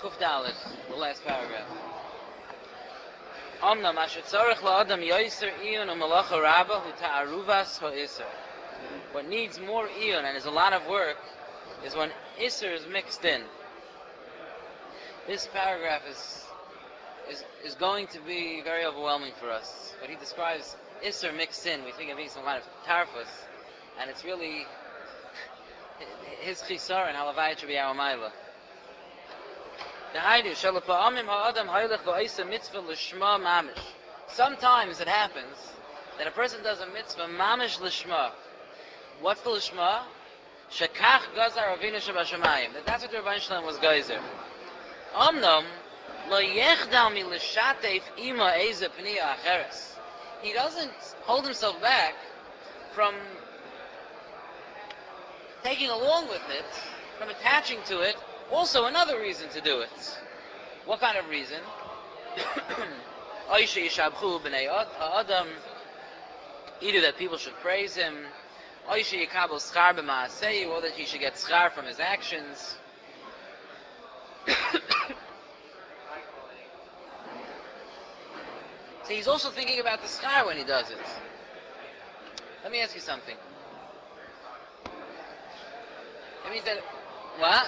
Kuf Dalet, the last paragraph. Omnam asher tzorech la'adam yoiser iyun u'malacha rabba hu ta'aruvas ha'isr. What needs more iyun and is a lot of work is when isr is mixed in. This paragraph is going to be very overwhelming for us. But he describes isr mixed in. We think of being some kind of tarfus, and it's really his chisar and halavayit should be our maila. Sometimes it happens that a person does a mitzvah mamish lishma. What's the lishma? Shekach gazar avinu shabashamayim. That's what the Rebbeinu Shalom was geyser. Omnom lo yechdal mi l'shatef ima eze pniya acheres. He doesn't hold himself back from taking along with it, from attaching to it, also another reason to do it. What kind of reason? Either that people should praise him, or that he should get schar from his actions. So he's also thinking about the schar when he does it. Let me ask you something. It means that, what?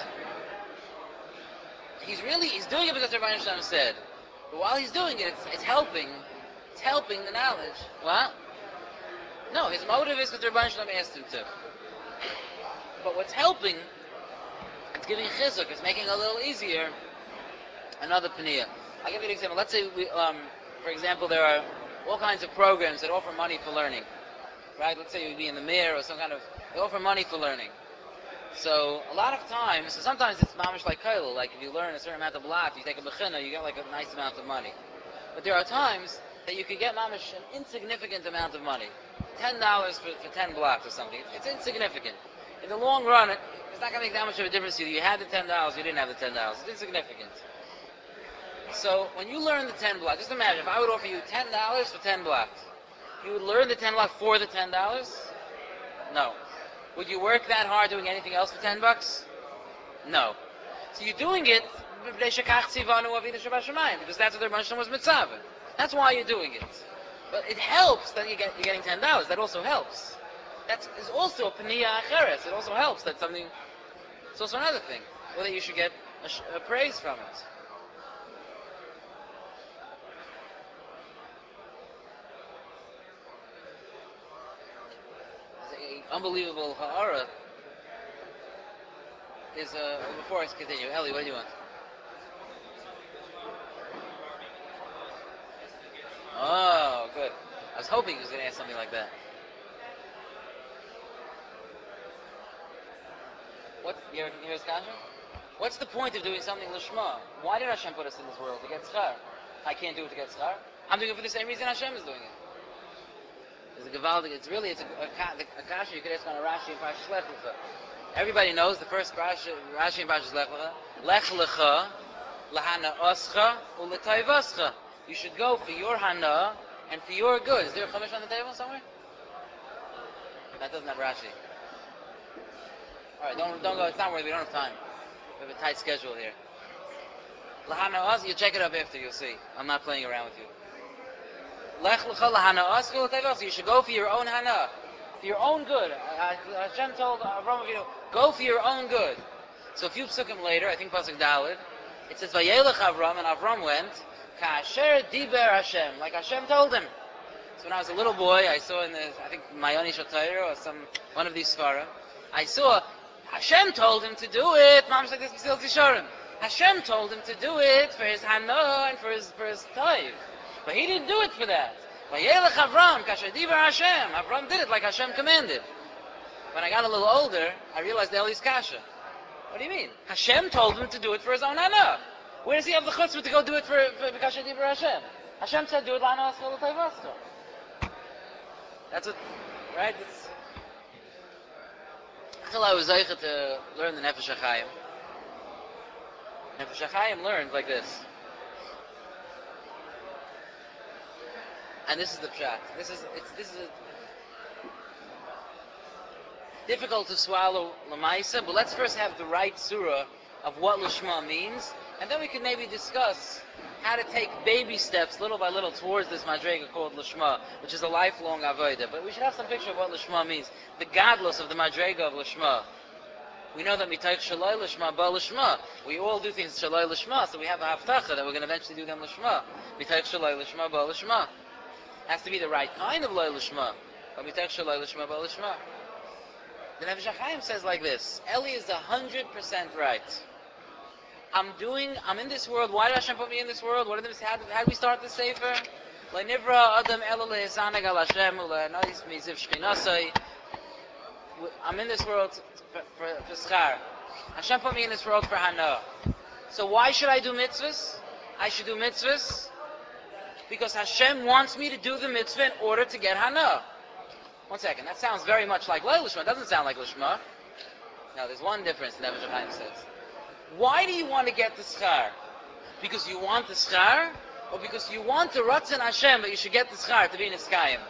He's doing it because the Rebbeinu Shalom said. But while he's doing it, it's helping the knowledge. What? No, his motive is that the Rebbeinu Shalom asked him to. But what's helping, it's giving chizuk, it's making it a little easier. Another paniyah. I'll give you an example. Let's say, for example, there are all kinds of programs that offer money for learning. Right? Let's say you'd be in the Mir or some kind of, they offer money for learning. So a lot of times, so sometimes it's mamish like kailul, like if you learn a certain amount of blat, you take a bechina, you get like a nice amount of money. But there are times that you could get mamish an insignificant amount of money. $10 for 10 blocks or something. It's insignificant. In the long run, it's not going to make that much of a difference to you. You had the $10, you didn't have the $10. It's insignificant. So when you learn the 10 blocks, just imagine if I would offer you $10 for 10 blocks. You would learn the 10 blocks for the $10? No. Would you work that hard doing anything else for $10? No. So you're doing it because that's what the Rebbeinu was mitzvah. That's why you're doing it. But it helps that you're getting $10. That also helps. That is also a paniyah acheres. It also helps that something. It's also another thing. Whether you should get a praise from it. Unbelievable ha'ara is before I continue. Ellie, what do you want? Oh, good. I was hoping he was going to ask something like that. Here's Kasha? What's the point of doing something lishma? Why did Hashem put us in this world? To get schar. I can't do it to get schar. I'm doing it for the same reason Hashem is doing it. It's a gavaldik. It's a kasha you could ask on a Rashi and Parshas Lech Lecha. Everybody knows the first Rashi and Parshas Lech Lecha. Lech Lecha, lahana oscha, uletayvascha. You should go for your hana and for your good. Is there a chumash on the table somewhere? That doesn't have Rashi. All right, don't go. It's not worth it. We don't have time. We have a tight schedule here. Lahana oscha. You check it up after. You'll see. I'm not playing around with you. Lech lecha lahana oscha uletayvascha. You should go for your own hana. For your own good. Hashem told Avram Avinu, go for your own good. So a few psukim later, I think Pasuk Daled, it says, Vayelech Avram, and Avram went, Ka'asher diber Hashem, like Hashem told him. So when I was a little boy, I saw in I think Mayoni Shotayr, or one of these Sfarim, I saw, Hashem told him to do it, Mamash like this, Mesilas Yesharim. Hashem told him to do it for his Hana and for his Taiv. But he didn't do it for that. Vayelech Avram, Kasher diber Hashem. Avram did it like Hashem commanded. When I got a little older, I realized Eli's kasha. What do you mean? Hashem told him to do it for his own hana. Where does he have the chutzpah to go do it for kasher diber Hashem? Hashem said, do it la'ana ascha l'tayvascha. That's what, right? I was zeicha to learn the Nefesh HaChaim. Nefesh HaChaim learned like this. And this is the pshat. This is difficult to swallow lamaisa, but let's first have the right surah of what lishma means, And then we could maybe discuss how to take baby steps, little by little, towards this madrega called Lishma, which is a lifelong avodah. But we should have some picture of what Lishma means. The godless of the madrega of Lishma. We know that mitaych shaloi Lishma ba Lishma. We all do things shaloi Lishma, so we have a haftacha that we're going to eventually do them Lishma. Mitaych shaloi Lishma ba Lishma. Has to be the right kind of loy Lishma. But mitaych shaloi Lishma ba Lishma. The Nefesh HaChaim says like this: Eli is 100% right. I'm in this world. Why did Hashem put me in this world? How did we start this sefer? I'm in this world for schar. Hashem put me in this world for hana. So why should I do mitzvahs? I should do mitzvahs because Hashem wants me to do the mitzvah in order to get hana. One second, that sounds very much like Loi Lishma. It doesn't sound like Lishma. No, there's one difference, Nefesh HaChaim says. Why do you want to get the schar? Because you want the schar? Or because you want to Ratzon Hashem that you should get the schar to be in Iskayim?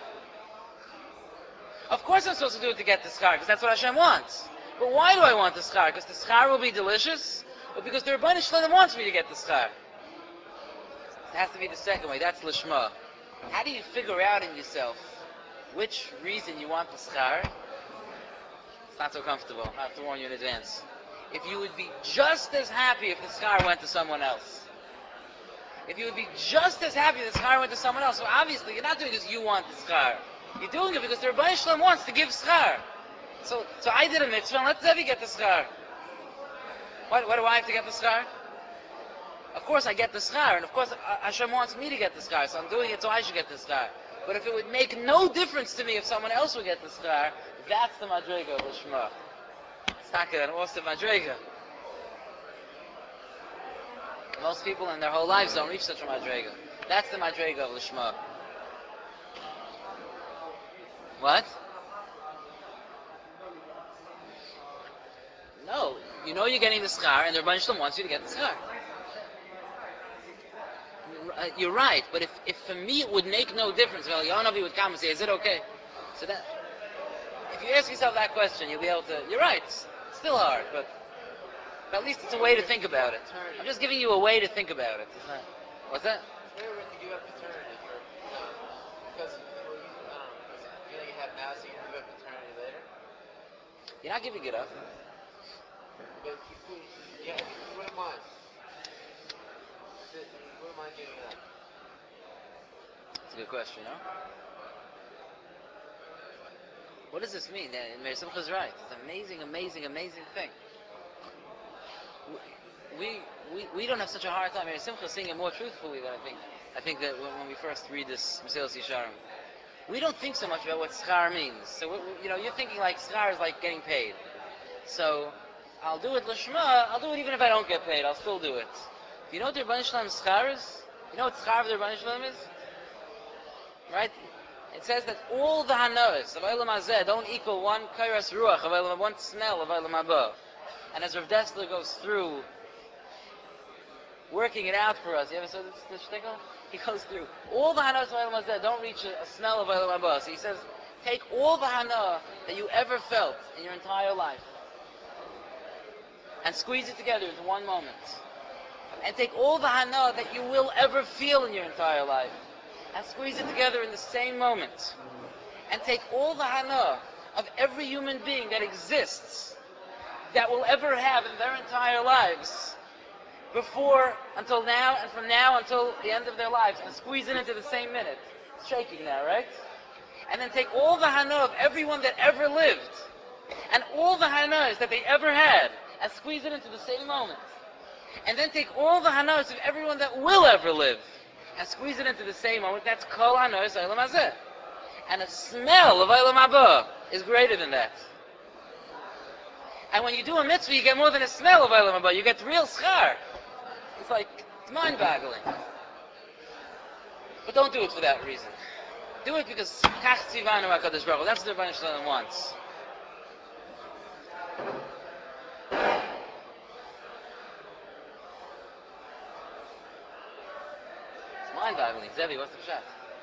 Of course I'm supposed to do it to get the schar, because that's what Hashem wants. But why do I want the schar? Because the schar will be delicious? Or because the Rebbeinu Shalom wants me to get the schar? It has to be the second way. That's Lishma. How do you figure out in yourself which reason you want the schar? It's not so comfortable. I have to warn you in advance. If you would be just as happy if the schar went to someone else. If you would be just as happy if the schar went to someone else, well, obviously you're not doing it because you want the schar. You're doing it because the Rebbeinu Shalom wants to give schar. So I did a mitzvah, and let Zevi get the schar. Why do I have to get the schar? Of course I get the schar, and of course Hashem wants me to get the schar, so I'm doing it so I should get the schar. But if it would make no difference to me if someone else would get the schar, that's the madrega of Lishma. It's not an awesome madrega. Most people in their whole lives don't reach such a madrega. That's the madrega of Lishma. What? No, you know you're getting the schar, and the Rebbeinu Shalom wants you to get the schar. You're right, but if for me it would make no difference, well, Yonavi would come and say, is it okay? So that, if you ask yourself that question, you'll be able to, you're right, it's still hard, but at least it's a way to think about it. I'm just giving you a way to think about it. It's not, what's that? It's rare when you give up paternity because you feel like you have now, so you can give up paternity later. You're not giving it up. But if you wouldn't mind. You wouldn't mind giving it up. That's a good question, no? What does this mean? Meir Simcha is right. It's an amazing, amazing, amazing thing. We don't have such a hard time. Meir Simcha is saying it more truthfully than I think. I think that when we first read this Mesilas Yesharim, we don't think so much about what schar means. So you're thinking like schar is like getting paid. So I'll do it Lishma. I'll do it even if I don't get paid. I'll still do it. You know what the Rebbeinu Shalom's schar is? You know what schar of the Rebbeinu Shalom is? Right? It says that all the hanos of Olam Hazeh don't equal one kairas ruach of Olam, one smell of Olam Haba. And as Rav Dessler goes through, working it out for us, you ever saw this shtickle? He goes through all the hanos of Olam Hazeh don't reach a smell of Olam Haba. So he says, take all the hana that you ever felt in your entire life and squeeze it together into one moment. And take all the hana that you will ever feel in your entire life and squeeze it together in the same moment. And take all the hana of every human being that exists, that will ever have in their entire lives, until now, and from now until the end of their lives, and squeeze it into the same minute. It's shaking now, right? And then take all the hana of everyone that ever lived, and all the hanas that they ever had, and squeeze it into the same moment. And then take all the hanas of everyone that will ever live, and squeeze it into the same moment. That's kol hanos Olam Hazeh. And a smell of Olam Haba is greater than that. And when you do a mitzvah, you get more than a smell of Olam Haba. You get real schar. It's mind-boggling. But don't do it for that reason. Do it because kach tzivanu HaKadosh Baruch Hu. That's what the Rebbeinu Shalom wants. It's mind-boggling. Zevi, what's the shot?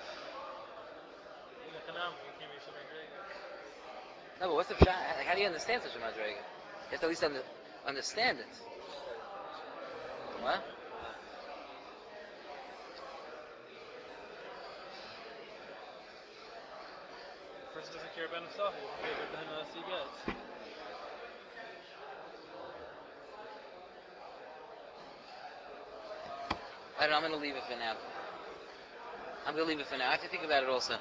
No, but what's the shot? Like, how do you understand such a madrega? You have to at least understand it. What? just doesn't care about himself. He doesn't care about the hanas he gets. I don't know, I'm going to leave it for now. I'm going to leave it for now. I have to think about it also.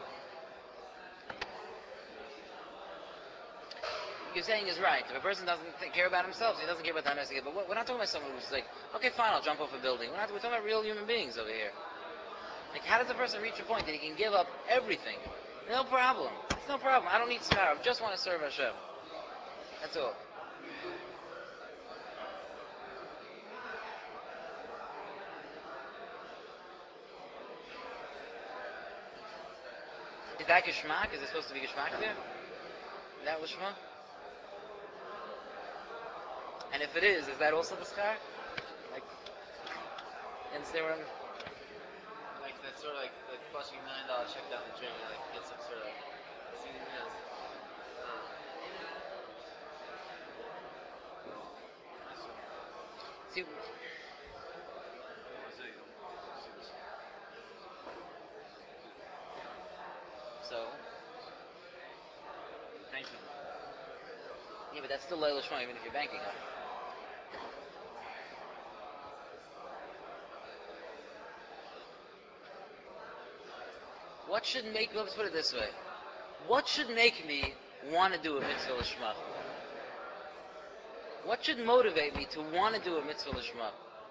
You're saying is right. If a person doesn't care about himself, he doesn't care about the hanas he gets. But we're not talking about someone who's like, okay, fine, I'll jump off a building. We're talking about real human beings over here. Like, how does a person reach a point that he can give up everything? No problem. It's no problem. I don't need schar. I just want to serve Hashem. That's all. Is that geschmack? Is it supposed to be geschmack there? Is that lishma? And if it is that also the schar? Like, you understand what I'm... Like that's sort of like flushing $9 check down the drain. You like get some sort of, See, so, Thank you. yeah, but that's still loy lishma even if you're banking on it. What should make, let's put it this way. What should make me want to do a mitzvah lishma? What should motivate me to want to do a mitzvah lishma?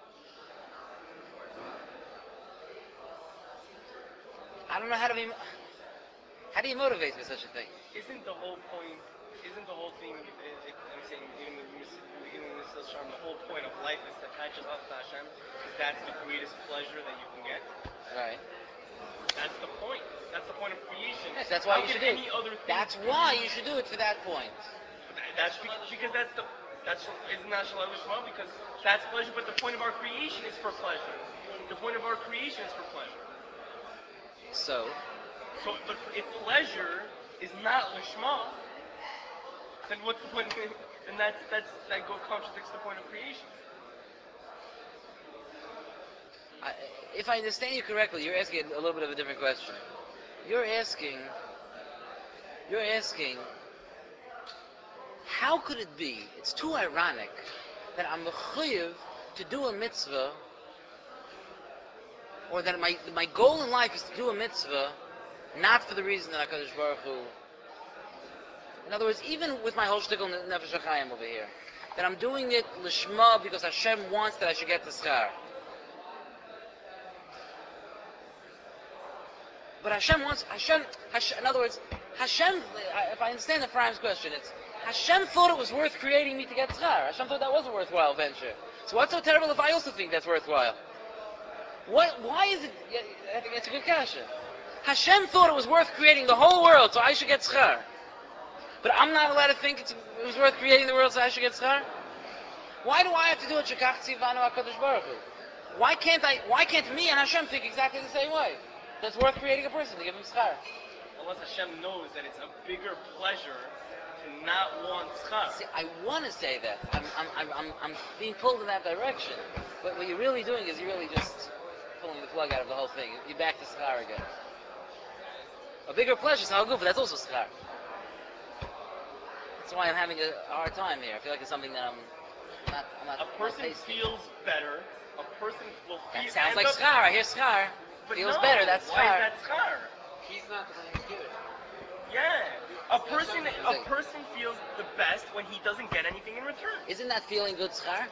I don't know how to be... How do you motivate with such a thing? Isn't the whole point? Isn't the whole thing? I'm saying even in this charm, the whole point of life is to attach yourself to Hashem, because that's the greatest pleasure that you can get. Right. That's the point. That's the point of creation. Yes, that's why How you can should do any it. other thing That's why you should do it for that point. That's because isn't that Shalom Lishma? Because that's pleasure, but the point of our creation is for pleasure. The point of our creation is for pleasure. So, So if pleasure is not Lishma, then what's the point? Then that contradicts the point of creation. I, if I understand you correctly, you're asking a little bit of a different question. You're asking, how could it be? It's too ironic that I'm mechuyev to do a mitzvah, or that my goal in life is to do a mitzvah, not for the reason that Hakadosh Baruch Hu. In other words, even with my whole shtickle nefesh HaChaim over here, that I'm doing it lishma because Hashem wants that I should get the schar. But Hashem wants, in other words, Hashem, if I understand the Ephraim's question, it's Hashem thought it was worth creating me to get schar. Hashem thought that was a worthwhile venture. So what's so terrible if I also think that's worthwhile? Why is it, I think that's a good question. Hashem thought it was worth creating the whole world so I should get schar. But I'm not allowed to think it was worth creating the world so I should get schar? Why do I have to do it shekach tzivanu HaKadosh Baruch Hu? Why can't me and Hashem think exactly the same way? That's worth creating a person to give him schar. Unless Hashem knows that it's a bigger pleasure to not want schar. See, I want to say that. I'm being pulled in that direction. But what you're really doing is you're really just pulling the plug out of the whole thing. You're back to schar again. A bigger pleasure is how good, but that's also schar. That's why I'm having a hard time here. I feel like it's something that I'm not. A person feels better. A person will feel. That sounds like schar. I hear schar. Feels better. That's schar. Why is that schar? he's not the one who's giving it. Yeah. A person feels the best when he doesn't get anything in return. Isn't that feeling good schar?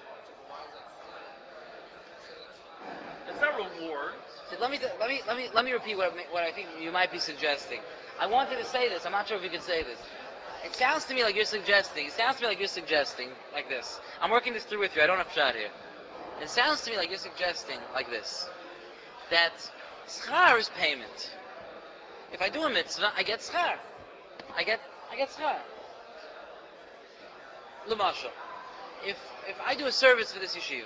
It's not reward. So let me repeat what I think you might be suggesting. I wanted to say this. I'm not sure if you can say this. It sounds to me like you're suggesting. Like this. I'm working this through with you. I don't have shot here. It sounds to me like you're suggesting like this. That schar is payment. If I do a mitzvah, I get schar. I get schar. L'mashal. If I do a service for this yeshiva,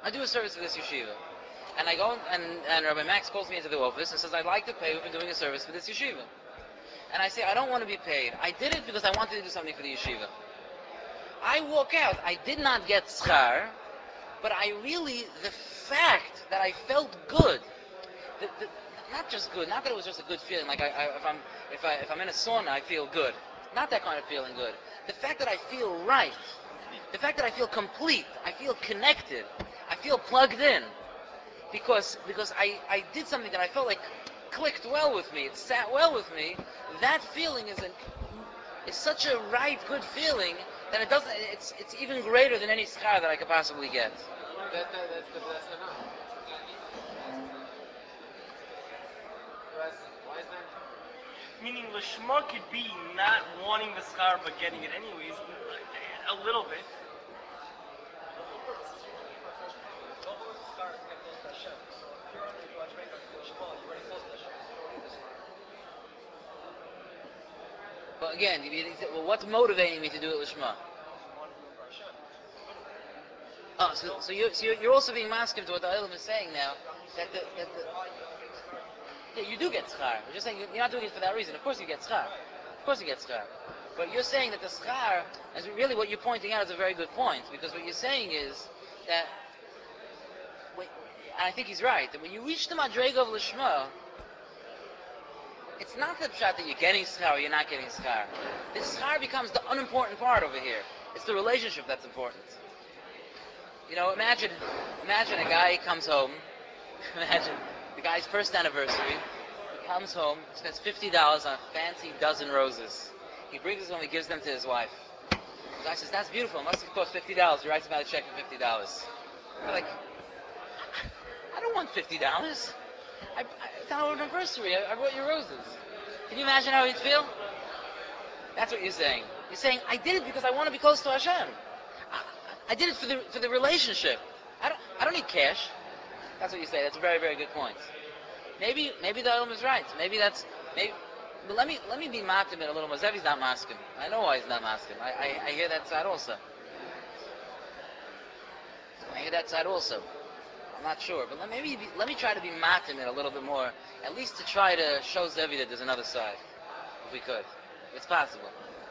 and I go and Rabbi Max calls me into the office and says, I'd like to pay you for doing a service for this yeshiva. And I say, I don't want to be paid. I did it because I wanted to do something for the yeshiva. I walk out. I did not get schar, but the fact that I felt good, not just good, not that it was just a good feeling, like if I'm in a sauna, I feel good. Not that kind of feeling good. The fact that I feel right, the fact that I feel complete, I feel connected, I feel plugged in, because I did something that I felt like clicked well with me, it sat well with me. That feeling is such a right, good feeling that it's even greater than any schar that I could possibly get. That's enough. Why is that? Meaning Lishma could be not wanting the schar but getting it anyways, a little bit. The whole purpose is you're looking for a fresh beginning. The whole purpose of schar is to get close to Hashem. So if you're already doing Lishma, you're already close to Hashem. So you don't need the schar. But again, well, what's motivating me to do it Lishma? You want to do it for Hashem. Oh, so you're also being masculine to what the Olam is saying now, that the yeah, you do get schar. You're just saying you're not doing it for that reason. Of course you get schar. Of course you get schar. But you're saying that the schar, as really what you're pointing out is a very good point, because what you're saying is that, and I think he's right, that when you reach the Madrega of Lishma, it's not the shot that you're getting schar or you're not getting schar. The schar becomes the unimportant part over here. It's the relationship that's important. You know, imagine a guy comes home. Imagine the guy's first anniversary. He comes home, spends $50 on a fancy dozen roses. He brings them home, he gives them to his wife. The guy says, "That's beautiful. It must have cost $50." He writes him out a check for $50. They're like, "I don't want $50. It's our anniversary. I brought you roses." Can you imagine how he'd feel? That's what you're saying. You're saying, "I did it because I want to be close to Hashem. I did it for the relationship. I don't need cash." That's what you say. That's a very, very good point. Maybe the Olam is right. But let me be matim it a little more. Zevi's not maskim. I know why he's not maskim. I hear that side also. I'm not sure, but let me try to be matim it a little bit more, at least to try to show Zevi that there's another side, if we could, if it's possible.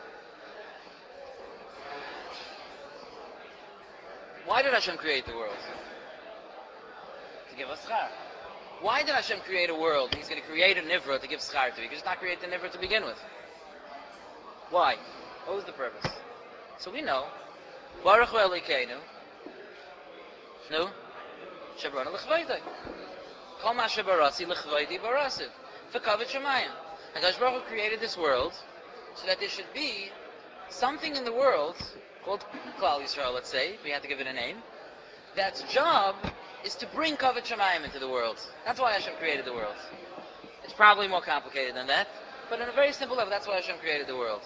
Why did Hashem create the world? To give us schar. Why did Hashem create a world? He's going to create a nivra to give schar to. He could just not create the nivra to begin with. Why? What was the purpose? So we know, Baruch Hu Elokeinu, no, Shebrana l'chvaydai. Kol ma shebarasi l'chvaydi barasiv. Fekavet shemayim. HaKadosh Baruch Hu created this world so that there should be something in the world called Klal Yisrael, let's say, we have to give it a name, that's job is to bring Kavod Shemayim into the world. That's why Hashem created the world. It's probably more complicated than that, but on a very simple level, that's why Hashem created the world.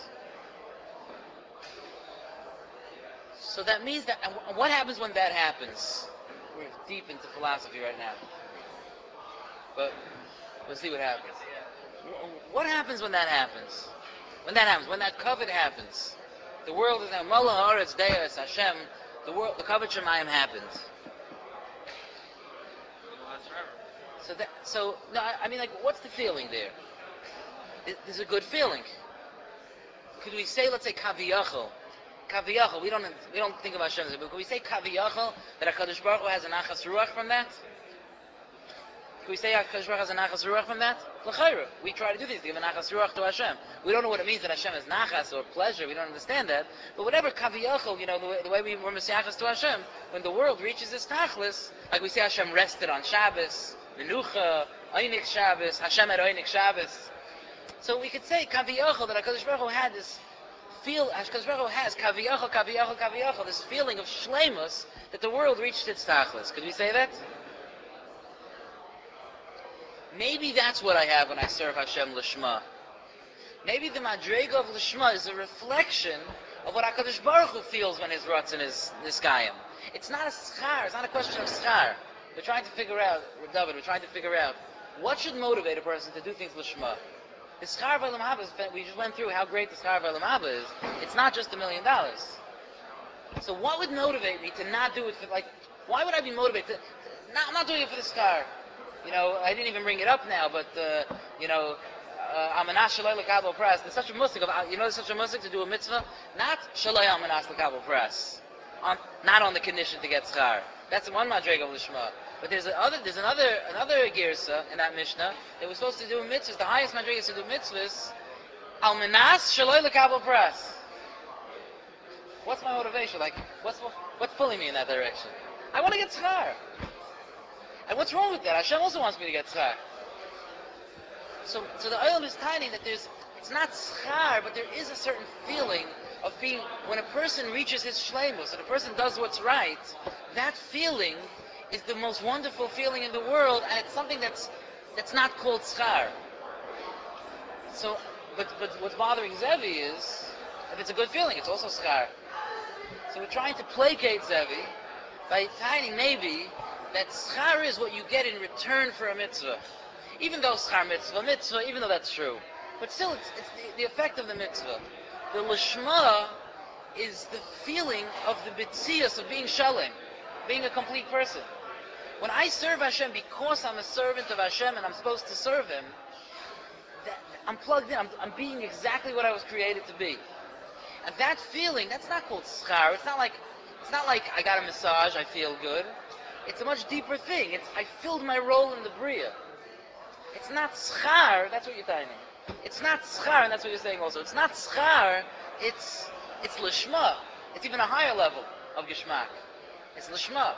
So that means that, and what happens when that happens? We're deep into philosophy right now, but we'll see what happens. What happens when that happens? When that Kavod happens, the world is now Mala Haaretz Deis Hashem. The Kavod Shemayim happened. I mean, like, what's the feeling there? There's a good feeling. Could we say, let's say, Kaviyachol? Kaviyachol, we don't think of Hashem, but could we say Kaviyachol, that HaKadosh Baruch Hu has an Achas Ruach from that? Could we say HaKadosh Baruch Hu has an Achas Ruach from that? L'chayra. We try to do things to give an Achas Ruach to Hashem. We don't know what it means that Hashem is Nachas or pleasure, we don't understand that, but whatever Kaviyachol, the way we're Mesiachas to Hashem, when the world reaches its Tachlis, like we say Hashem rested on Shabbos, Menucha, Einik Shabbos, Hashem at Einik Shabbos. So we could say Kaviyachol, that HaKadosh Baruch Hu had this HaKadosh Baruch Hu has Kaviyachol, this feeling of Shleimus, that the world reached its Tachlis. Could we say that? Maybe that's what I have when I serve Hashem Lishma. Maybe the Madrega of Lishma is a reflection of what HaKadosh Baruch Hu feels when his Ratzon is Niskayim. It's not a schar, it's not a question of schar. We're trying to figure out, David, what should motivate a person to do things Lishma. The schar v'olam haba, we just went through how great the schar v'olam haba is. It's not just $1 million. So what would motivate me to not do it for, why would I be motivated I'm not doing it for the schar. I didn't even bring it up now, but, Amanas Shalai L'Kabel Press. There's such a musik there's such a musik to do a mitzvah, not Shalai Amanas L'Kabel Press. Not on the condition to get schar. That's one Madrega of Lishma. But there's another girsa in that Mishnah that we're supposed to do mitzvahs. The highest madriga is to do mitzvahs. Al menas shaloi lekabel pras. What's my motivation? Like, what's pulling me in that direction? I want to get schar. And what's wrong with that? Hashem also wants me to get schar. So the oil is tiny that it's not schar, but there is a certain feeling of being, when a person reaches his shleimus, and a person does what's right, that feeling is the most wonderful feeling in the world, and it's something that's not called schar. So, but what's bothering Zevi is, if it's a good feeling, it's also schar. So we're trying to placate Zevi by finding maybe that schar is what you get in return for a mitzvah. Even though schar mitzvah, even though that's true. But still, it's the effect of the mitzvah. The lishma is the feeling of the bitzias, of being shalem, being a complete person. When I serve Hashem because I'm a servant of Hashem and I'm supposed to serve Him, I'm plugged in. I'm being exactly what I was created to be. And that feeling, that's not called schar. It's not like I got a massage, I feel good. It's a much deeper thing. I filled my role in the bria. It's not schar. That's what you're telling me. It's not schar, and that's what you're saying also. It's not schar. It's lishma. It's even a higher level of geschmack. It's lishma.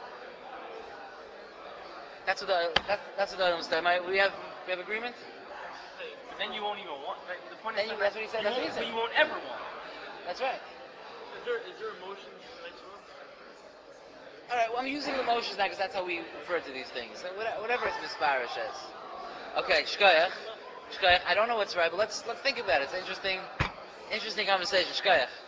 That's what I understand. We have agreement. But then you won't even want. The point is That's what he said. That's what he said. But you won't ever want. That's right. Is there emotions in the mitzvah? All right. Well, I'm using emotions now because that's how we refer to these things. So whatever it's misparish as. Okay, shkoyach. I don't know what's right, but let's think about it. It's an interesting conversation. Shkoyach.